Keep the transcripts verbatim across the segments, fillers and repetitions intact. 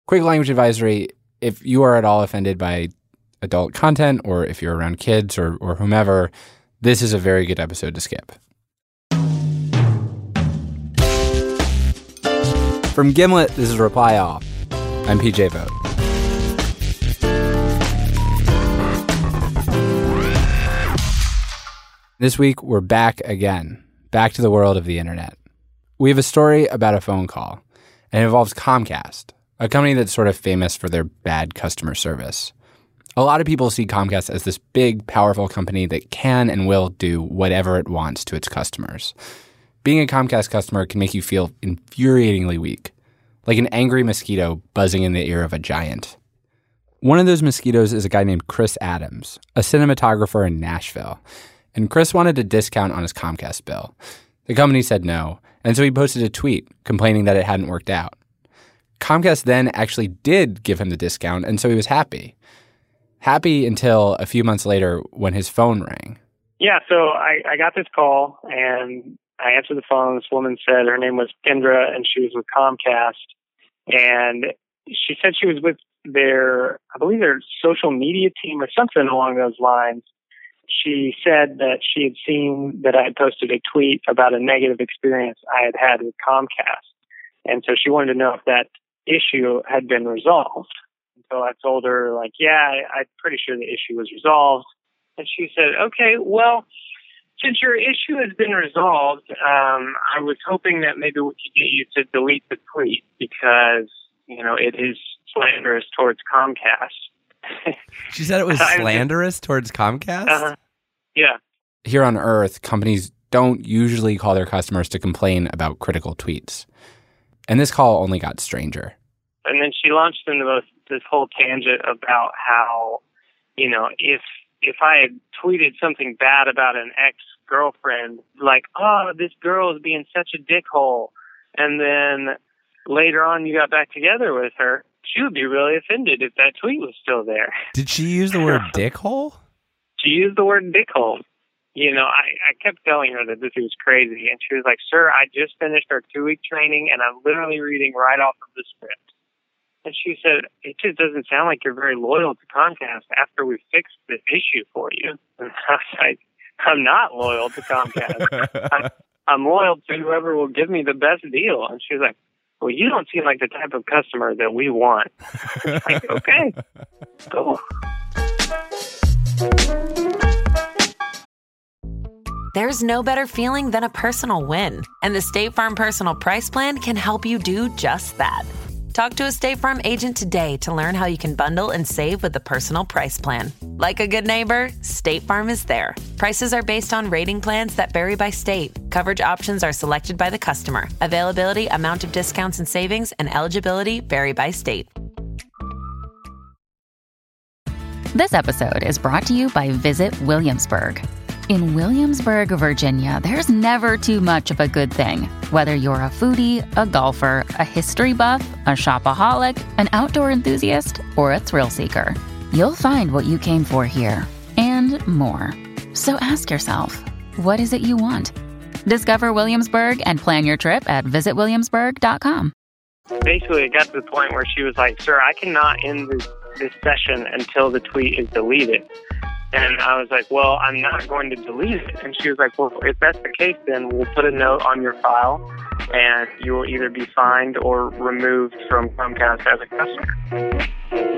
Quick language advisory: if you are at all offended by adult content, or if you're around kids or, or whomever, this is a very good episode to skip. From Gimlet, this is Reply All. I'm P J Vogt. This week, we're back again, back to the world of the internet. We have a story about a phone call, and it involves Comcast, a company that's sort of famous for their bad customer service. A lot of people see Comcast as this big, powerful company that can and will do whatever it wants to its customers. Being a Comcast customer can make you feel infuriatingly weak, like an angry mosquito buzzing in the ear of a giant. One of those mosquitoes is a guy named Chris Adams, a cinematographer in Nashville. And Chris wanted a discount on his Comcast bill. The company said no, and so he posted a tweet complaining that it hadn't worked out. Comcast then actually did give him the discount, and so he was happy. Happy until a few months later when his phone rang. Yeah, so I, I got this call, and I answered the phone. This woman said her name was Kendra, and she was with Comcast. And she said she was with their, I believe their social media team or something along those lines. She said that she had seen that I had posted a tweet about a negative experience I had had with Comcast. And so she wanted to know if that issue had been resolved. And so I told her, like, yeah, I, I'm pretty sure the issue was resolved. And she said, okay, well, since your issue has been resolved, um, I was hoping that maybe we could get you to delete the tweet because, you know, it is slanderous towards Comcast. She said it was slanderous towards Comcast? Uh-huh. Yeah. Here on Earth, companies don't usually call their customers to complain about critical tweets. And this call only got stranger. And then she launched into this, this whole tangent about how, you know, if if I had tweeted something bad about an ex-girlfriend, like, oh, this girl is being such a dickhole, and then later on you got back together with her, she would be really offended if that tweet was still there. Did she use the word dickhole? She used the word dickhole. You know, I, I kept telling her that this was crazy, and she was like, sir, I just finished our two-week training, and I'm literally reading right off of the script. And she said, it just doesn't sound like you're very loyal to Comcast after we fixed this issue for you. And I was like, I'm not loyal to Comcast. I'm, I'm loyal to whoever will give me the best deal. And she was like, well, you don't seem like the type of customer that we want. Like, okay, cool. There's no better feeling than a personal win. And the State Farm Personal Price Plan can help you do just that. Talk to a State Farm agent today to learn how you can bundle and save with the Personal Price Plan. Like a good neighbor, State Farm is there. Prices are based on rating plans that vary by state. Coverage options are selected by the customer. Availability, amount of discounts and savings, and eligibility vary by state. This episode is brought to you by Visit Williamsburg. In Williamsburg, Virginia, there's never too much of a good thing. Whether you're a foodie, a golfer, a history buff, a shopaholic, an outdoor enthusiast, or a thrill seeker, you'll find what you came for here and more. So ask yourself, what is it you want? Discover Williamsburg and plan your trip at visit williamsburg dot com. Basically, it got to the point where she was like, sir, I cannot end this, this session until the tweet is deleted. And I was like, well, I'm not going to delete it. And she was like, well, if that's the case, then we'll put a note on your file, and you will either be fined or removed from Comcast as a customer.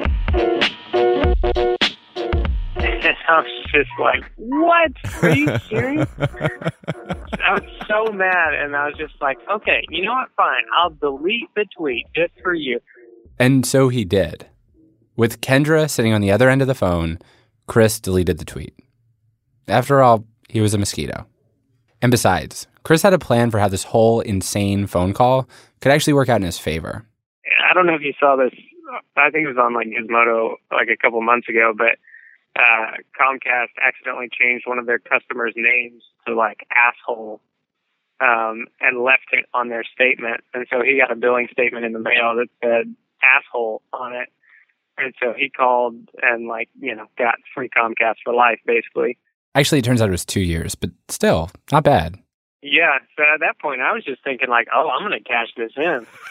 And I was just like, what? Are you serious? I was so mad, and I was just like, okay, you know what? Fine. I'll delete the tweet just for you. And so he did. With Kendra sitting on the other end of the phone, Chris deleted the tweet. After all, he was a mosquito. And besides, Chris had a plan for how this whole insane phone call could actually work out in his favor. I don't know if you saw this. I think it was on like Gizmodo like a couple months ago, but uh, Comcast accidentally changed one of their customers' names to like asshole um, and left it on their statement. And so he got a billing statement in the mail that said asshole on it. And so he called and, like, you know, got free Comcast for life, basically. Actually, it turns out it was two years, but still, not bad. Yeah, so at that point, I was just thinking, like, oh, I'm going to cash this in.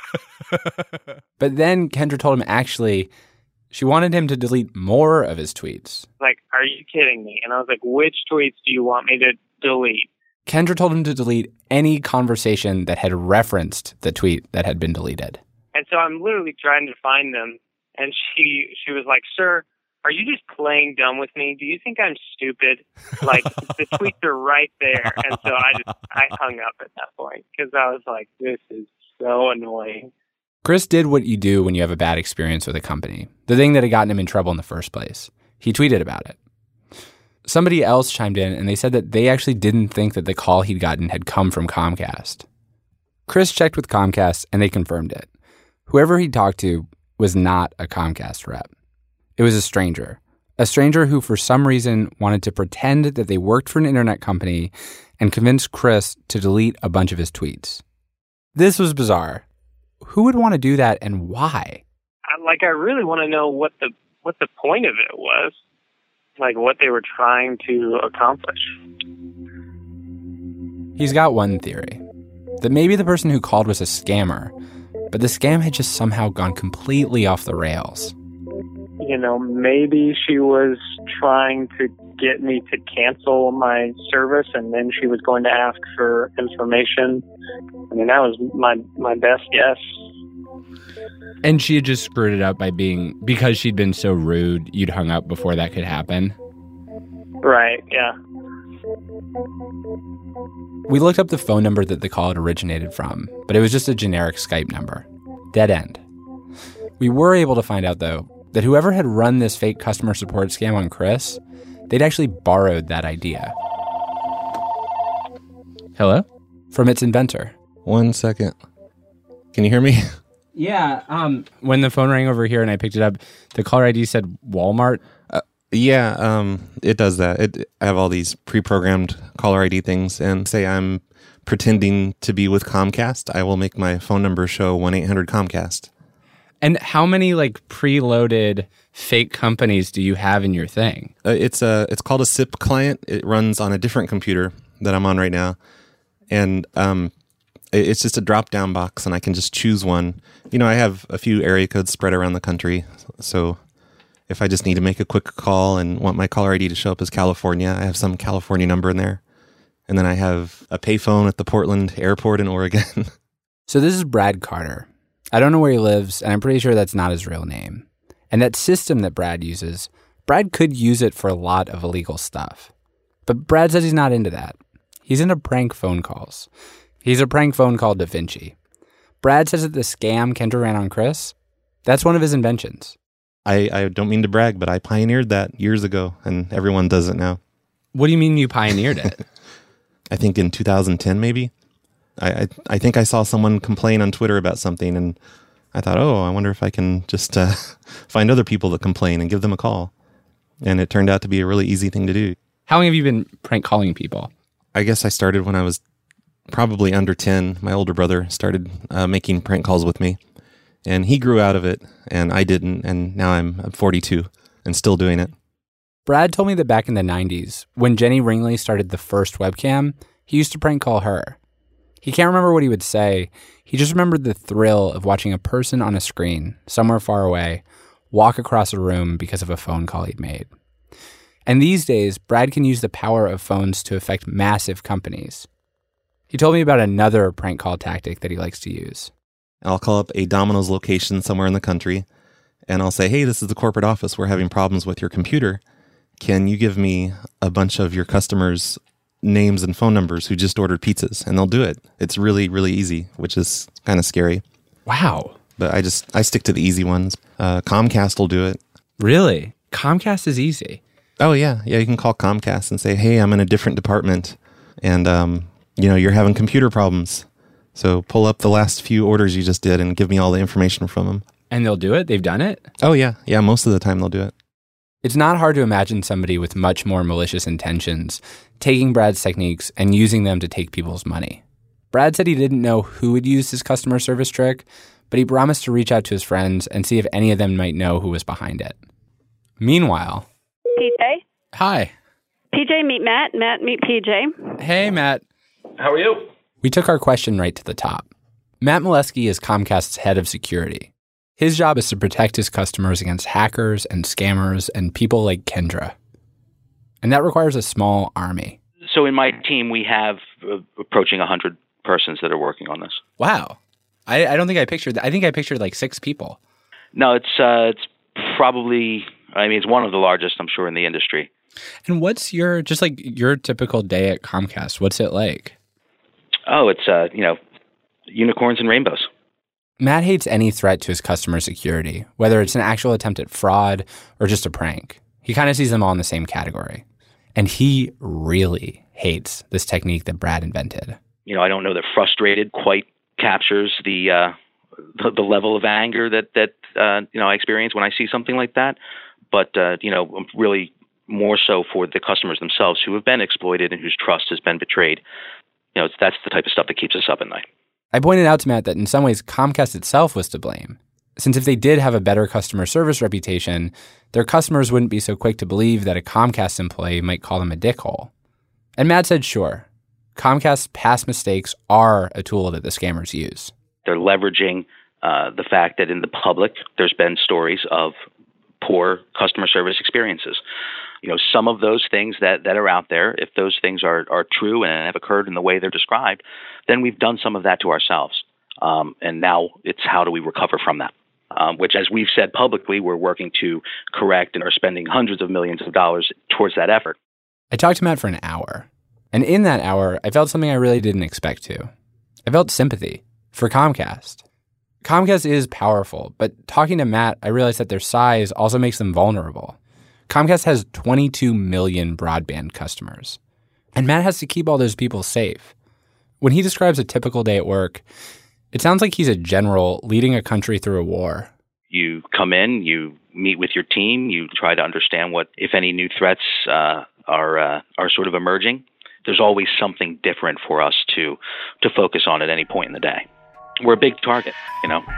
But then Kendra told him actually she wanted him to delete more of his tweets. Like, are you kidding me? And I was like, which tweets do you want me to delete? Kendra told him to delete any conversation that had referenced the tweet that had been deleted. And so I'm literally trying to find them. And she she was like, sir, are you just playing dumb with me? Do you think I'm stupid? Like, the tweets are right there. And so I just, I hung up at that point because I was like, this is so annoying. Chris did what you do when you have a bad experience with a company, the thing that had gotten him in trouble in the first place. He tweeted about it. Somebody else chimed in, and they said that they actually didn't think that the call he'd gotten had come from Comcast. Chris checked with Comcast, and they confirmed it. Whoever he talked to was not a Comcast rep. It was a stranger. A stranger who, for some reason, wanted to pretend that they worked for an internet company and convinced Chris to delete a bunch of his tweets. This was bizarre. Who would want to do that, and why? I, like, I really want to know what the what the point of it was. Like, what they were trying to accomplish. He's got one theory. That maybe the person who called was a scammer, but the scam had just somehow gone completely off the rails. You know, maybe she was trying to get me to cancel my service, and then she was going to ask for information. I mean, that was my, my best guess. And she had just screwed it up by being, because she'd been so rude, you'd hung up before that could happen. Right, yeah. We looked up the phone number that the call had originated from, but it was just a generic Skype number. Dead end. We were able to find out, though, that whoever had run this fake customer support scam on Chris, they'd actually borrowed that idea. Hello? From its inventor. One second. Can you hear me? Yeah, um, when the phone rang over here and I picked it up, the caller I D said Walmart. Uh, yeah, um, it does that. It, I have all these pre-programmed caller I D things, and say I'm pretending to be with Comcast, I will make my phone number show one eight hundred Comcast. And how many like preloaded fake companies do you have in your thing? Uh, it's a it's called a S I P client. It runs on a different computer that I'm on right now, and um, it, it's just a drop-down box, and I can just choose one. You know, I have a few area codes spread around the country, so if I just need to make a quick call and want my caller I D to show up as California, I have some California number in there. And then I have a payphone at the Portland airport in Oregon. So this is Brad Carter. I don't know where he lives, and I'm pretty sure that's not his real name. And that system that Brad uses, Brad could use it for a lot of illegal stuff. But Brad says he's not into that. He's into prank phone calls. He's a prank phone call Da Vinci. Brad says that the scam Kendra ran on Chris, that's one of his inventions. I, I don't mean to brag, but I pioneered that years ago, and everyone does it now. What do you mean you pioneered it? I think in two thousand ten, maybe. I, I I think I saw someone complain on Twitter about something, and I thought, oh, I wonder if I can just uh, find other people that complain and give them a call. And it turned out to be a really easy thing to do. How long have you been prank calling people? I guess I started when I was probably under ten. My older brother started uh, making prank calls with me, and he grew out of it, and I didn't, and now I'm, I'm forty-two and still doing it. Brad told me that back in the nineties, when Jenny Ringley started the first webcam, he used to prank call her. He can't remember what he would say. He just remembered the thrill of watching a person on a screen, somewhere far away, walk across a room because of a phone call he'd made. And these days, Brad can use the power of phones to affect massive companies. He told me about another prank call tactic that he likes to use. I'll call up a Domino's location somewhere in the country, and I'll say, hey, this is the corporate office. We're having problems with your computer. Can you give me a bunch of your customers' names and phone numbers who just ordered pizzas? And they'll do it. It's really, really easy, which is kind of scary. Wow. But I just, I stick to the easy ones. Uh, Comcast will do it. Really? Comcast is easy. Oh, yeah. Yeah, you can call Comcast and say, hey, I'm in a different department, and, um, you know, you're having computer problems. So pull up the last few orders you just did and give me all the information from them. And they'll do it? They've done it? Oh, yeah. Yeah, most of the time they'll do it. It's not hard to imagine somebody with much more malicious intentions taking Brad's techniques and using them to take people's money. Brad said he didn't know who had used his customer service trick, but he promised to reach out to his friends and see if any of them might know who was behind it. Meanwhile... P J? Hi. P J, meet Matt. Matt, meet P J. Hey, Matt. How are you? We took our question right to the top. Matt Molesky is Comcast's head of security. His job is to protect his customers against hackers and scammers and people like Kendra. And that requires a small army. So in my team, we have uh, approaching one hundred persons that are working on this. Wow. I, I don't think I pictured that. I think I pictured like six people. No, it's uh, it's probably, I mean, it's one of the largest, I'm sure, in the industry. And what's your, just like your typical day at Comcast? What's it like? Oh, it's, uh, you know, unicorns and rainbows. Matt hates any threat to his customer security, whether it's an actual attempt at fraud or just a prank. He kind of sees them all in the same category. And he really hates this technique that Brad invented. You know, I don't know that frustrated quite captures the uh, the, the level of anger that, that uh, you know, I experience when I see something like that. But, uh, you know, really more so for the customers themselves who have been exploited and whose trust has been betrayed. You know, it's, that's the type of stuff that keeps us up at night. I pointed out to Matt that in some ways Comcast itself was to blame, since if they did have a better customer service reputation, their customers wouldn't be so quick to believe that a Comcast employee might call them a dickhole. And Matt said, sure, Comcast's past mistakes are a tool that the scammers use. They're leveraging uh, the fact that in the public, there's been stories of poor customer service experiences. You know, some of those things that, that are out there, if those things are, are true and have occurred in the way they're described, then we've done some of that to ourselves. Um, and now it's how do we recover from that, um, which, as we've said publicly, we're working to correct and are spending hundreds of millions of dollars towards that effort. I talked to Matt for an hour. And in that hour, I felt something I really didn't expect to. I felt sympathy for Comcast. Comcast is powerful, but talking to Matt, I realized that their size also makes them vulnerable. Comcast has twenty-two million broadband customers, and Matt has to keep all those people safe. When he describes a typical day at work, it sounds like he's a general leading a country through a war. You come in, you meet with your team, you try to understand what, if any, new threats uh, are uh, are sort of emerging. There's always something different for us to to focus on at any point in the day. We're a big target, you know.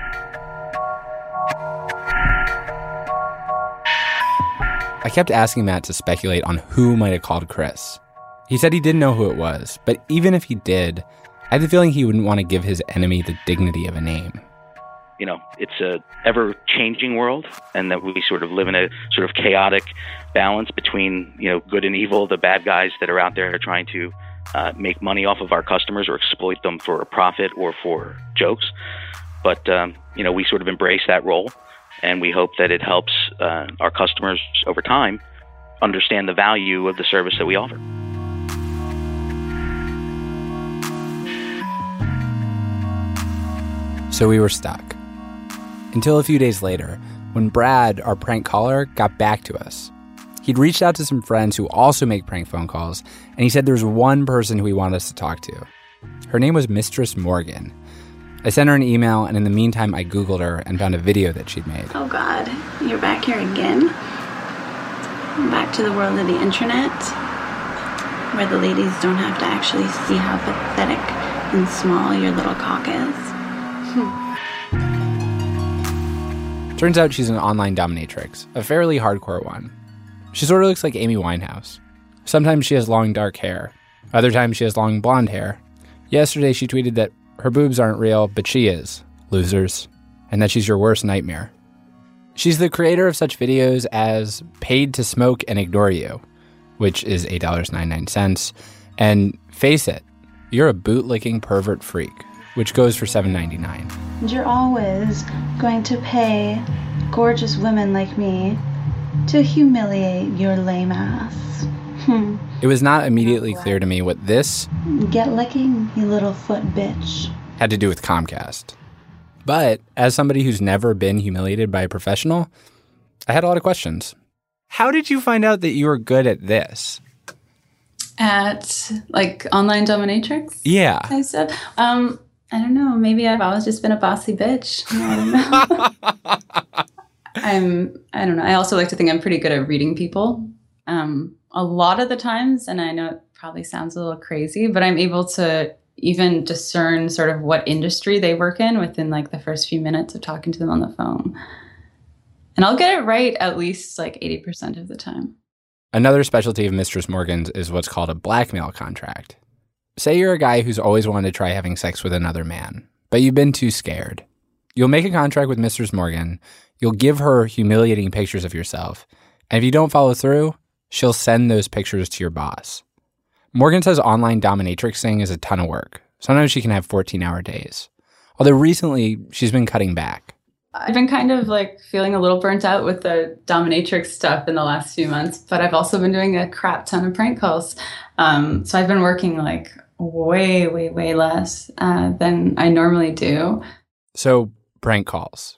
I kept asking Matt to speculate on who might have called Chris. He said he didn't know who it was, but even if he did, I had the feeling he wouldn't want to give his enemy the dignity of a name. You know, it's a ever-changing world, and that we sort of live in a sort of chaotic balance between, you know, good and evil, the bad guys that are out there trying to uh, make money off of our customers or exploit them for a profit or for jokes. But, um, you know, we sort of embrace that role, and we hope that it helps uh, our customers over time understand the value of the service that we offer. So we were stuck. Until a few days later, when Brad, our prank caller, got back to us. He'd reached out to some friends who also make prank phone calls, and he said there was one person who he wanted us to talk to. Her name was Mistress Morgan. I sent her an email, and in the meantime, I Googled her and found a video that she'd made. Oh, God. You're back here again? Back to the world of the internet, where the ladies don't have to actually see how pathetic and small your little cock is. Hmm. Turns out she's an online dominatrix, a fairly hardcore one. She sort of looks like Amy Winehouse. Sometimes she has long dark hair. Other times she has long blonde hair. Yesterday she tweeted that her boobs aren't real, but she is. Losers. And that she's your worst nightmare. She's the creator of such videos as Paid to Smoke and Ignore You, which is eight dollars and ninety-nine cents, and Face It, You're a Bootlicking Pervert Freak, which goes for seven dollars and ninety-nine cents. And you're always going to pay gorgeous women like me to humiliate your lame ass. Hmm. It was not immediately clear to me what this... Get licking, you little foot bitch. ...had to do with Comcast. But as somebody who's never been humiliated by a professional, I had a lot of questions. How did you find out that you were good at this? At, like, online dominatrix? Yeah. I said, um... I don't know. Maybe I've always just been a bossy bitch. I don't know. I'm, I don't know. I also like to think I'm pretty good at reading people. Um, a lot of the times, and I know it probably sounds a little crazy, but I'm able to even discern sort of what industry they work in within like the first few minutes of talking to them on the phone. And I'll get it right at least like eighty percent of the time. Another specialty of Mistress Morgan's is what's called a blackmail contract. Say you're a guy who's always wanted to try having sex with another man, but you've been too scared. You'll make a contract with Mistress Morgan, you'll give her humiliating pictures of yourself, and if you don't follow through, she'll send those pictures to your boss. Morgan says online dominatrixing is a ton of work. Sometimes she can have fourteen-hour days. Although recently, she's been cutting back. I've been kind of like feeling a little burnt out with the dominatrix stuff in the last few months, but I've also been doing a crap ton of prank calls. Um, so I've been working like way, way, way less uh, than I normally do. So, prank calls.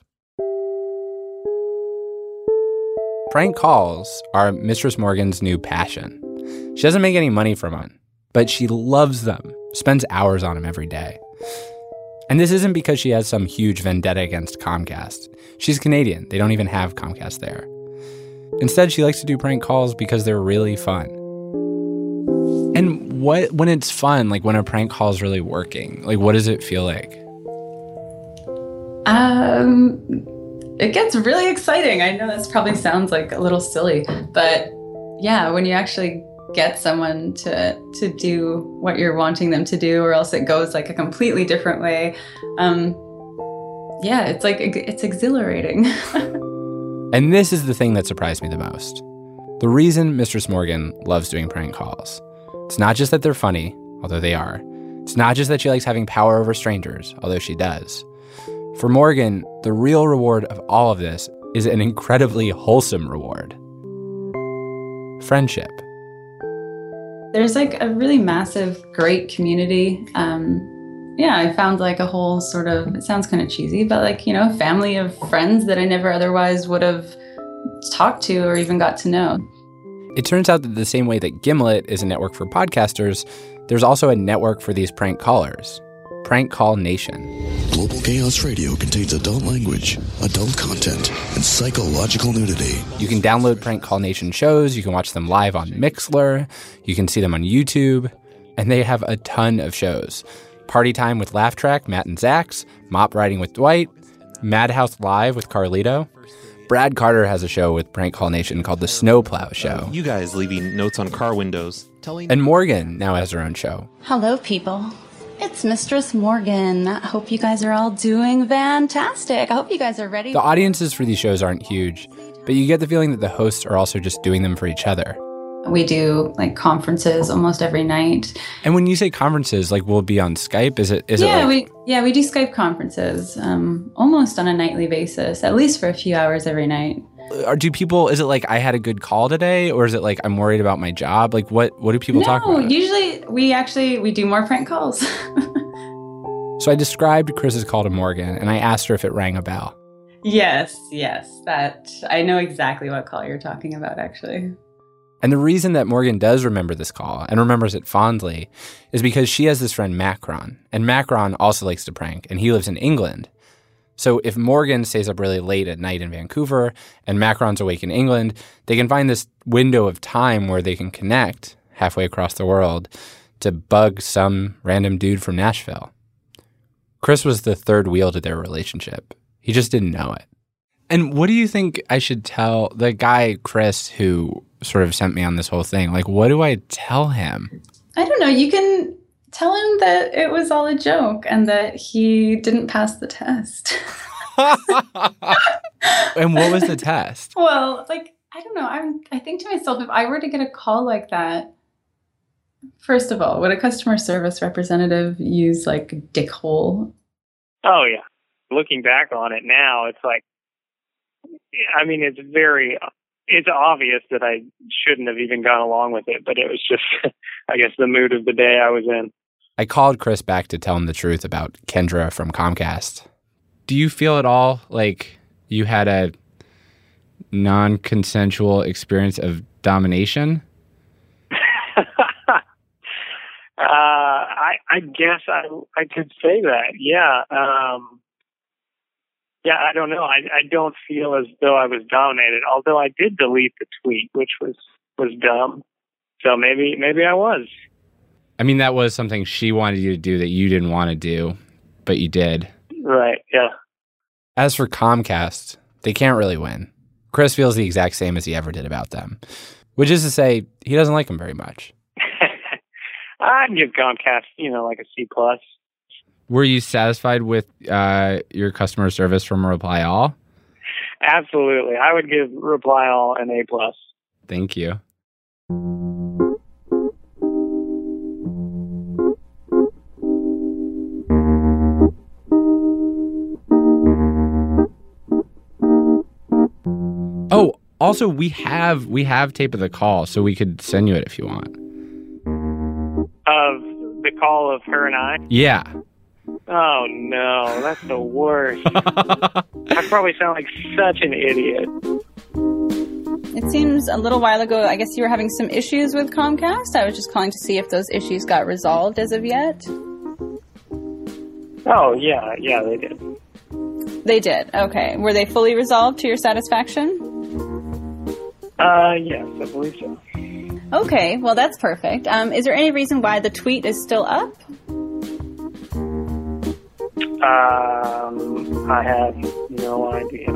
Prank calls are Mistress Morgan's new passion. She doesn't make any money from them, but she loves them, spends hours on them every day. And this isn't because she has some huge vendetta against Comcast. She's Canadian. They don't even have Comcast there. Instead, she likes to do prank calls because they're really fun. And what when it's fun, like when a prank call is really working, like what does it feel like? Um, it gets really exciting. I know this probably sounds like a little silly, but yeah, when you actually get someone to to do what you're wanting them to do, or else it goes like a completely different way. Um, yeah, it's like it's exhilarating. And this is the thing that surprised me the most. The reason Mistress Morgan loves doing prank calls. It's not just that they're funny, although they are. It's not just that she likes having power over strangers, although she does. For Morgan, the real reward of all of this is an incredibly wholesome reward. Friendship. There's like a really massive, great community. Um, yeah, I found like a whole sort of, it sounds kind of cheesy, but like, you know, family of friends that I never otherwise would have talked to or even got to know. It turns out that the same way that Gimlet is a network for podcasters, there's also a network for these prank callers. Prank Call Nation. Global Chaos Radio contains adult language, adult content, and psychological nudity. You can download Prank Call Nation shows. You can watch them live on Mixlr. You can see them on YouTube. And they have a ton of shows. Party Time with Laugh Track, Matt and Zach's. Mop Riding with Dwight. Madhouse Live with Carlito. Brad Carter has a show with Prank Call Nation called The Snowplow Show. You guys leaving notes on car windows. And Morgan now has her own show. Hello, people. It's Mistress Morgan. I hope you guys are all doing fantastic. I hope you guys are ready. The audiences for these shows aren't huge, but you get the feeling that the hosts are also just doing them for each other. We do like conferences almost every night. And when you say conferences, like we'll be on Skype, is it? Is yeah, it like- we yeah we do Skype conferences um, almost on a nightly basis, at least for a few hours every night. Or do people? Is it like I had a good call today, or is it like I'm worried about my job? Like what? What do people no, talk about? No, usually we actually we do more prank calls. So I described Chris's call to Morgan, and I asked her if it rang a bell. Yes, yes, that I know exactly what call you're talking about, actually. And the reason that Morgan does remember this call and remembers it fondly is because she has this friend Macron, and Macron also likes to prank, and he lives in England. So if Morgan stays up really late at night in Vancouver and Macron's awake in England, they can find this window of time where they can connect halfway across the world to bug some random dude from Nashville. Chris was the third wheel to their relationship. He just didn't know it. And what do you think I should tell the guy, Chris, who sort of sent me on this whole thing? Like, what do I tell him? I don't know. You can tell him that it was all a joke and that he didn't pass the test. And what was the test? Well, like, I don't know. I'm, I think to myself, if I were to get a call like that, first of all, would a customer service representative use like dickhole? Oh, yeah. Looking back on it now, it's like, I mean, it's very, it's obvious that I shouldn't have even gone along with it, but it was just, I guess, the mood of the day I was in. I called Chris back to tell him the truth about Kendra from Comcast. Do you feel at all like you had a non-consensual experience of domination? uh, I, I guess I, I could say that. Yeah. Um, yeah, I don't know. I, I don't feel as though I was dominated, although I did delete the tweet, which was, was dumb. So maybe, maybe I was. I mean, that was something she wanted you to do that you didn't want to do, but you did. Right, yeah. As for Comcast, they can't really win. Chris feels the exact same as he ever did about them, which is to say he doesn't like them very much. I'd give Comcast, you know, like a C plus. Were you satisfied with uh, your customer service from Reply All? Absolutely. I would give Reply All an A plus. Thank you. Oh, also we have we have tape of the call, so we could send you it if you want. Of the call of her and I? Yeah. Oh no, that's the worst. I probably sound like such an idiot. It seems a little while ago, I guess you were having some issues with Comcast. I was just calling to see if those issues got resolved as of yet. Oh, yeah, yeah, they did. They did, okay. Were they fully resolved to your satisfaction? Uh, yes, I believe so. Okay, well, that's perfect. Um, is there any reason why the tweet is still up? Um, I have no idea.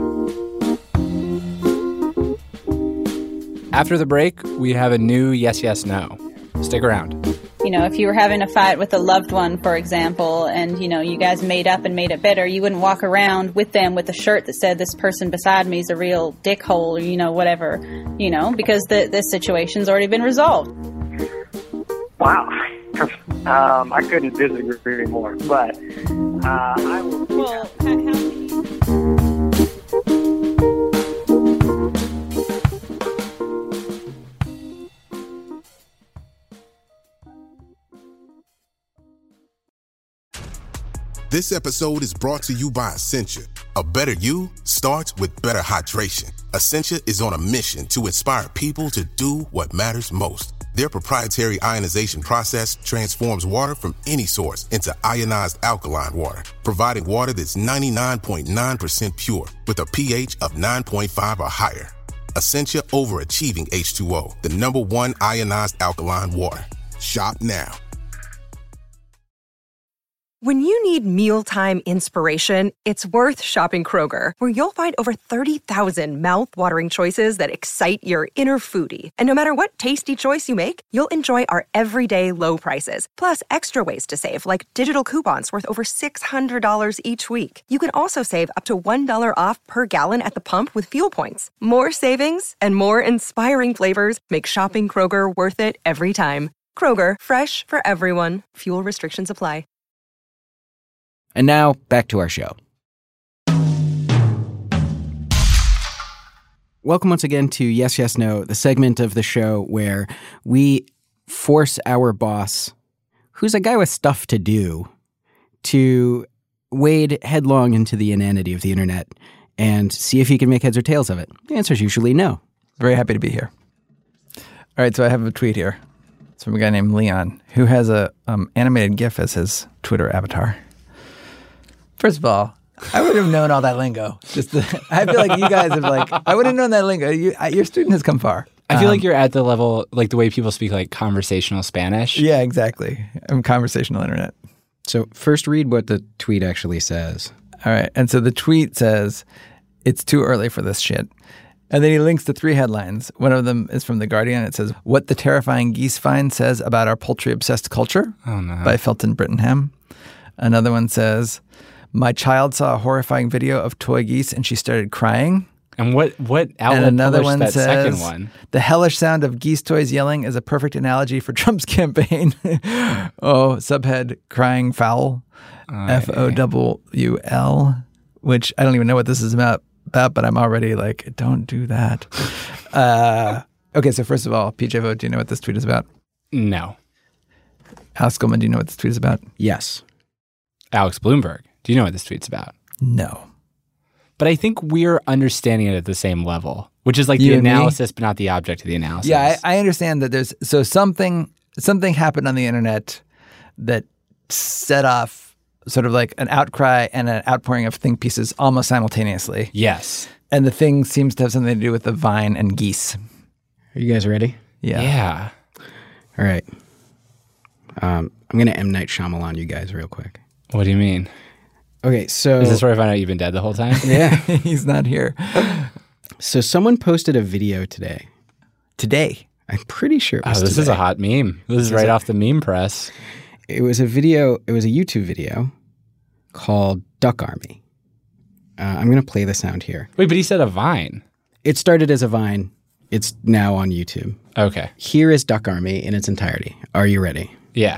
After the break, we have a new Yes, Yes, No. Stick around. You know, if you were having a fight with a loved one, for example, and, you know, you guys made up and made it better, you wouldn't walk around with them with a shirt that said, this person beside me is a real dickhole, or, you know, whatever, you know, because the, this situation's already been resolved. Wow. um, I couldn't disagree more, but uh, I will... Well, how, how This episode is brought to you by Essentia. A better you starts with better hydration. Essentia is on a mission to inspire people to do what matters most. Their proprietary ionization process transforms water from any source into ionized alkaline water, providing water that's ninety-nine point nine percent pure with a pH of nine point five or higher. Essentia Overachieving H two O, the number one ionized alkaline water. Shop now. When you need mealtime inspiration, it's worth shopping Kroger, where you'll find over thirty thousand mouth-watering choices that excite your inner foodie. And no matter what tasty choice you make, you'll enjoy our everyday low prices, plus extra ways to save, like digital coupons worth over six hundred dollars each week. You can also save up to one dollar off per gallon at the pump with fuel points. More savings and more inspiring flavors make shopping Kroger worth it every time. Kroger, fresh for everyone. Fuel restrictions apply. And now, back to our show. Welcome once again to Yes, Yes, No, the segment of the show where we force our boss, who's a guy with stuff to do, to wade headlong into the inanity of the internet and see if he can make heads or tails of it. The answer is usually no. Very happy to be here. All right, so I have a tweet here. It's from a guy named Leon, who has a um, animated GIF as his Twitter avatar. First of all, I would have known all that lingo. Just the, I feel like you guys have like, I would have known that lingo. You, your student has come far. I feel um, like you're at the level, like the way people speak like conversational Spanish. Yeah, exactly. I'm conversational internet. So first read what the tweet actually says. All right. And so the tweet says, it's too early for this shit. And then he links to three headlines. One of them is from The Guardian. It says, What the Terrifying Geese Find Says About Our Poultry-Obsessed Culture oh, no. by Felton Brittenham. Another one says, My child saw a horrifying video of toy geese and she started crying. And what, what outlet and another published one that says, second one? The hellish sound of geese toys yelling is a perfect analogy for Trump's campaign. oh, subhead, crying fowl, oh, F O W L, which I don't even know what this is about, about but I'm already like, don't do that. uh, okay, so first of all, P J Vogt, do you know what this tweet is about? No. Alex Goldman, do you know what this tweet is about? Yes. Alex Bloomberg, do you know what this tweet's about? No. But I think we're understanding it at the same level, which is like You the and me? analysis, but not the object of the analysis. Yeah, I, I understand that there's so something something happened on the internet that set off sort of like an outcry and an outpouring of think pieces almost simultaneously. Yes. And the thing seems to have something to do with the vine and geese. Are you guys ready? Yeah. Yeah. All right. Um, I'm going to M. Night Shyamalan you guys real quick. What do you mean? Okay, so... Is this where I find out you've been dead the whole time? Yeah. He's not here. So someone posted a video today. Today? I'm pretty sure it was Oh, this today. is a hot meme. This is right off the meme press. It was a video, it was a YouTube video called Duck Army. Uh, I'm going to play the sound here. Wait, but he said a Vine. It started as a Vine. It's now on YouTube. Okay. Here is Duck Army in its entirety. Are you ready? Yeah.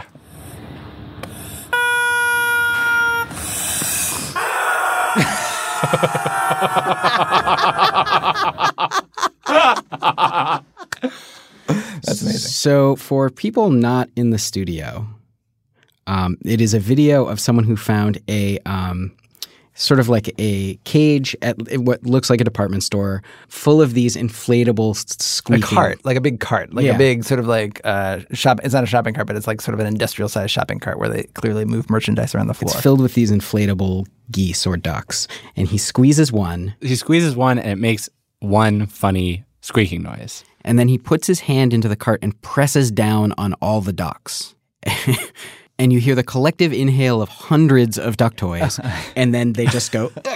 That's amazing. So for people not in the studio, um, it is a video of someone who found a um, sort of like a cage at what looks like a department store full of these inflatable squeaking. A cart, like a big cart, like Yeah. a big sort of like uh, shop. It's not a shopping cart, but it's like sort of an industrial sized shopping cart where they clearly move merchandise around the floor. It's filled with these inflatable geese or ducks. And he squeezes one. He squeezes one and it makes one funny squeaking noise. And then he puts his hand into the cart and presses down on all the ducks. And you hear the collective inhale of hundreds of duck toys. And then they just go, Good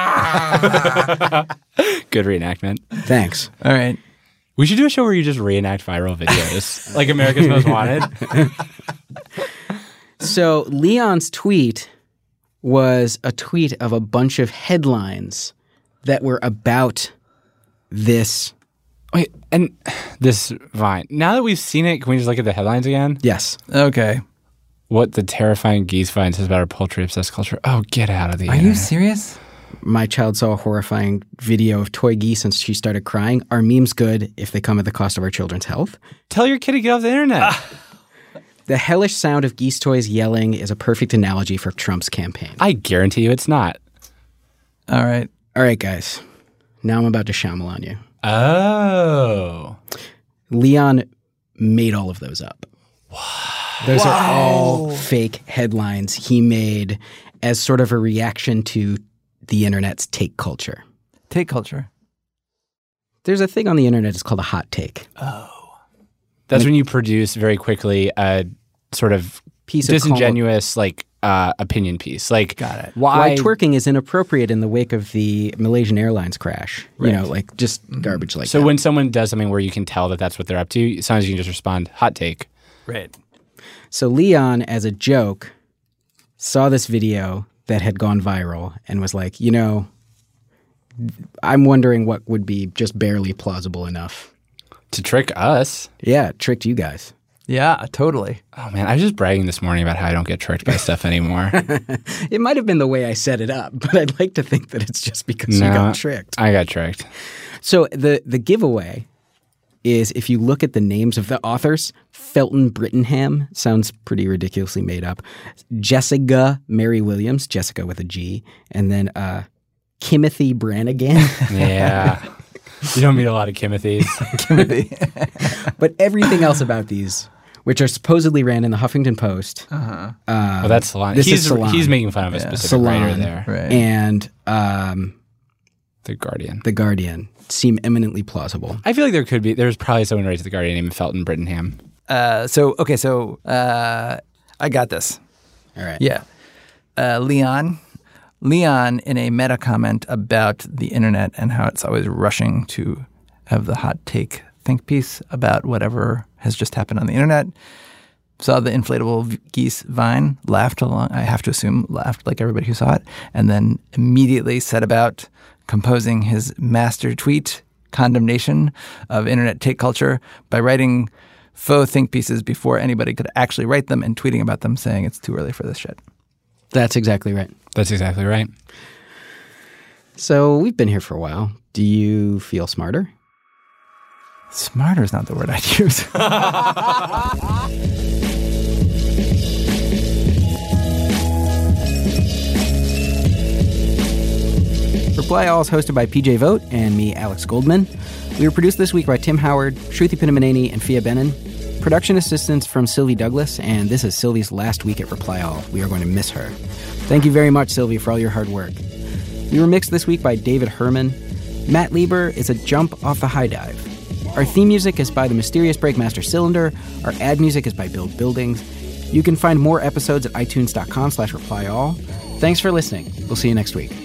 reenactment. Thanks. All right. We should do a show where you just reenact viral videos, like America's Most Wanted. So Leon's tweet was a tweet of a bunch of headlines that were about this. Wait, and this Vine. Now that we've seen it, can we just look at the headlines again? Yes. Okay. What the terrifying geese Vine says about our poultry-obsessed culture. Oh, get out of the Are internet. you serious? My child saw a horrifying video of toy geese and she started crying. Are memes good if they come at the cost of our children's health? Tell your kid to get off the internet. The hellish sound of geese toys yelling is a perfect analogy for Trump's campaign. I guarantee you it's not. All right. All right, guys. Now I'm about to Shyamalan you. Oh. Leon made all of those up. Those Wow. are all fake headlines he made as sort of a reaction to the internet's take culture. Take culture. There's a thing on the internet, it's called a hot take. Oh. That's when you produce very quickly a sort of Piece of disingenuous like uh, opinion piece. Like, Got it. why, Why twerking is inappropriate in the wake of the Malaysian Airlines crash. You know, like just garbage like so that. when someone does something where you can tell that that's what they're up to, sometimes you can just respond, hot take. Right. So Leon, as a joke, saw this video that had gone viral and was like, you know, I'm wondering what would be just barely plausible enough. To trick us. Yeah, it tricked you guys. Yeah, totally. Oh, man, I was just bragging this morning about how I don't get tricked by stuff anymore. It might have been the way I set it up, but I'd like to think that it's just because No, you got tricked. I got tricked. So the, the giveaway is if you look at the names of the authors, Felton Brittenham sounds pretty ridiculously made up. Jessica Mary Williams, Jessica with a G, and then uh, Kimothy Brannigan. Yeah. You don't meet a lot of Kimothys. Kimothy. But everything else about these, which are supposedly ran in the Huffington Post. Uh-huh. Uh, Well, that's Salon. This he's, is Salon. he's making fun of a Yeah. specific Salon, writer there. Right. And um, The Guardian. The Guardian seem eminently plausible. I feel like there could be, there's probably someone raised at The Guardian named Felton Brittenham. Uh, so, okay, so uh, I got this. All right. Yeah. Uh, Leon. Leon, in a meta comment about the internet and how it's always rushing to have the hot take think piece about whatever has just happened on the internet, saw the inflatable v- geese Vine, laughed along, I have to assume laughed like everybody who saw it, and then immediately set about composing his master tweet condemnation of internet take culture by writing faux think pieces before anybody could actually write them and tweeting about them saying it's too early for this shit. That's exactly right. That's exactly right. So we've been here for a while. Do you feel smarter? Smarter is not the word I'd use. Reply All is hosted by P J Vogt and me, Alex Goldman. We were produced this week by Tim Howard, Shruti Pinamaneni, and Fia Benin. Production assistance from Sylvie Douglas, and this is Sylvie's last week at Reply All. We are going to miss her. Thank you very much, Sylvie, for all your hard work. We were mixed this week by David Herman. Matt Lieber is a jump off the high dive. Our theme music is by the mysterious Breakmaster Cylinder. Our ad music is by Build Buildings. You can find more episodes at itunes.com slash reply all. Thanks for listening. We'll see you next week.